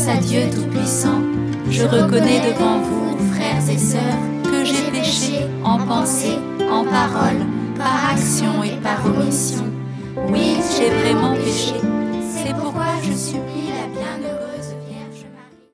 Grâce à Dieu Tout-Puissant, je reconnais devant vous, frères et sœurs, que j'ai péché en pensée, en parole, par action et par omission. Oui, j'ai vraiment péché. C'est pourquoi je supplie la bienheureuse